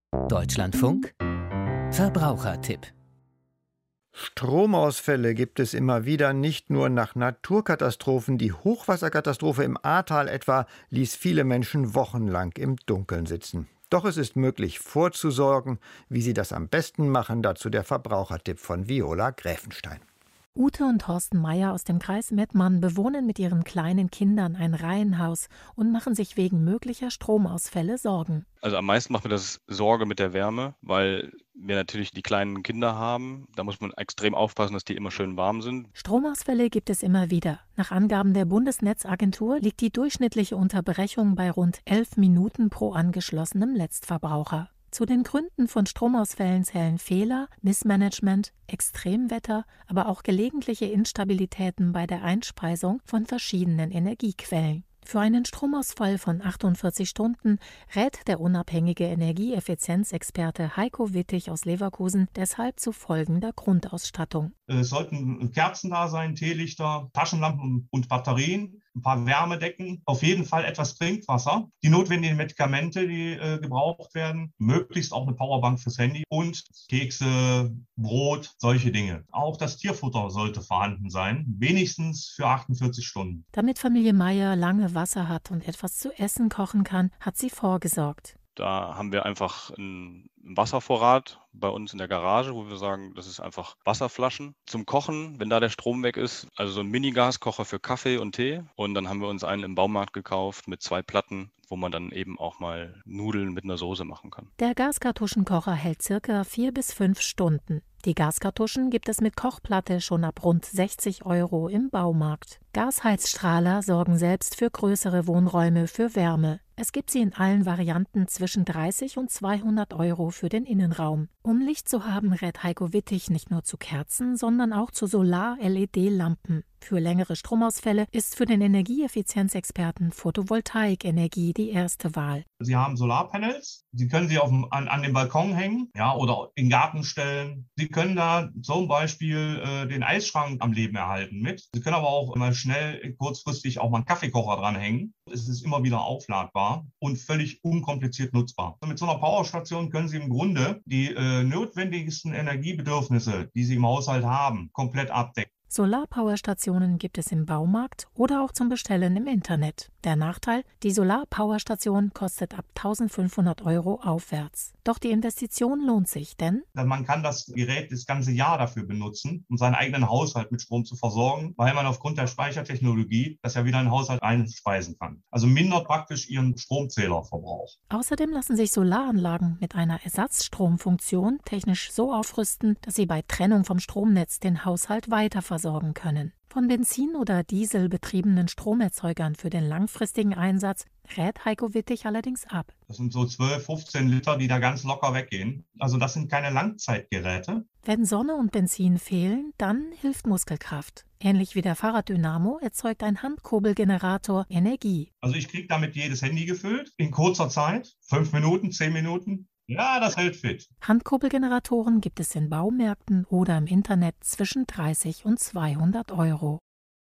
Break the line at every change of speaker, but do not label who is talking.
Deutschlandfunk Verbrauchertipp.
Stromausfälle gibt es immer wieder, nicht nur nach Naturkatastrophen. Die Hochwasserkatastrophe im Ahrtal etwa ließ viele Menschen wochenlang im Dunkeln sitzen. Doch es ist möglich vorzusorgen. Wie Sie das am besten machen, dazu der Verbrauchertipp von Viola Gräfenstein.
Ute und Thorsten Meyer aus dem Kreis Mettmann bewohnen mit ihren kleinen Kindern ein Reihenhaus und machen sich wegen möglicher Stromausfälle Sorgen.
Also am meisten macht mir das Sorge mit der Wärme, weil wir natürlich die kleinen Kinder haben. Da muss man extrem aufpassen, dass die immer schön warm sind.
Stromausfälle gibt es immer wieder. Nach Angaben der Bundesnetzagentur liegt die durchschnittliche Unterbrechung bei rund 11 Minuten pro angeschlossenem Letztverbraucher. Zu den Gründen von Stromausfällen zählen Fehler, Missmanagement, Extremwetter, aber auch gelegentliche Instabilitäten bei der Einspeisung von verschiedenen Energiequellen. Für einen Stromausfall von 48 Stunden rät der unabhängige Energieeffizienzexperte Heiko Wittig aus Leverkusen deshalb zu folgender Grundausstattung.
Es sollten Kerzen da sein, Teelichter, Taschenlampen und Batterien, ein paar Wärmedecken, auf jeden Fall etwas Trinkwasser, die notwendigen Medikamente, die gebraucht werden, möglichst auch eine Powerbank fürs Handy und Kekse, Brot, solche Dinge. Auch das Tierfutter sollte vorhanden sein, wenigstens für 48 Stunden.
Damit Familie Meyer lange Wasser hat und etwas zu essen kochen kann, hat sie vorgesorgt.
Da haben wir einfach einen Wasservorrat bei uns in der Garage, wo wir sagen, das ist einfach Wasserflaschen. Zum Kochen, wenn da der Strom weg ist, also so ein Mini-Gaskocher für Kaffee und Tee. Und dann haben wir uns einen im Baumarkt gekauft mit 2 Platten, wo man dann eben auch mal Nudeln mit einer Soße machen kann.
Der Gaskartuschenkocher hält ca. 4 bis 5 Stunden. Die Gaskartuschen gibt es mit Kochplatte schon ab rund 60 € im Baumarkt. Gasheizstrahler sorgen selbst für größere Wohnräume für Wärme. Es gibt sie in allen Varianten zwischen 30 und 200 € für den Innenraum. Um Licht zu haben, rät Heiko Wittig nicht nur zu Kerzen, sondern auch zu Solar-LED-Lampen. Für längere Stromausfälle ist für den Energieeffizienzexperten Photovoltaikenergie die erste Wahl.
Sie haben Solarpanels, Sie können sie an den Balkon hängen, ja, oder in den Garten stellen. Sie können da zum Beispiel den Eisschrank am Leben erhalten mit. Sie können aber auch mal schnell, kurzfristig auch mal einen Kaffeekocher dranhängen. Es ist immer wieder aufladbar und völlig unkompliziert nutzbar. Mit so einer Powerstation können Sie im Grunde die notwendigsten Energiebedürfnisse, die Sie im Haushalt haben, komplett abdecken.
Solarpowerstationen gibt es im Baumarkt oder auch zum Bestellen im Internet. Der Nachteil: Die Solarpowerstation kostet ab 1.500 € aufwärts. Doch die Investition lohnt sich, denn
man kann das Gerät das ganze Jahr dafür benutzen, um seinen eigenen Haushalt mit Strom zu versorgen, weil man aufgrund der Speichertechnologie das ja wieder in den Haushalt einspeisen kann. Also mindert praktisch Ihren Stromzählerverbrauch.
Außerdem lassen sich Solaranlagen mit einer Ersatzstromfunktion technisch so aufrüsten, dass sie bei Trennung vom Stromnetz den Haushalt weiter versorgen können. Von Benzin- oder Diesel betriebenen Stromerzeugern für den langfristigen Einsatz rät Heiko Wittig allerdings ab.
Das sind so 12, 15 Liter, die da ganz locker weggehen. Also das sind keine Langzeitgeräte.
Wenn Sonne und Benzin fehlen, dann hilft Muskelkraft. Ähnlich wie der Fahrraddynamo erzeugt ein Handkurbelgenerator Energie.
Also ich kriege damit jedes Handy gefüllt in kurzer Zeit, 5 Minuten, 10 Minuten. Ja, das hält fit.
Handkurbelgeneratoren gibt es in Baumärkten oder im Internet zwischen 30 und 200 €.